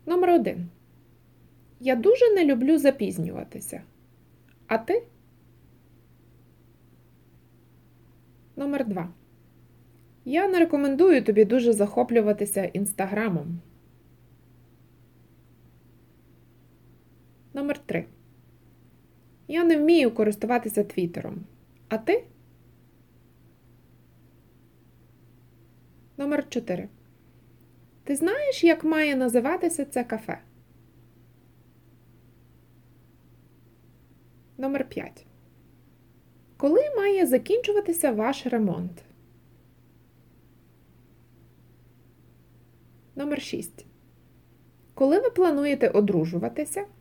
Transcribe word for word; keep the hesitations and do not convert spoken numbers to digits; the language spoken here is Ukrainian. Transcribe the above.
Номер один. Я дуже не люблю запізнюватися. А ти? Номер два. Я не рекомендую тобі дуже захоплюватися Інстаграмом. Номер три. Я не вмію користуватися Твіттером. А ти? Номер чотири. Ти знаєш, як має називатися це кафе? Номер п'ять. Коли має закінчуватися ваш ремонт? Номер шість. Коли ви плануєте одружуватися?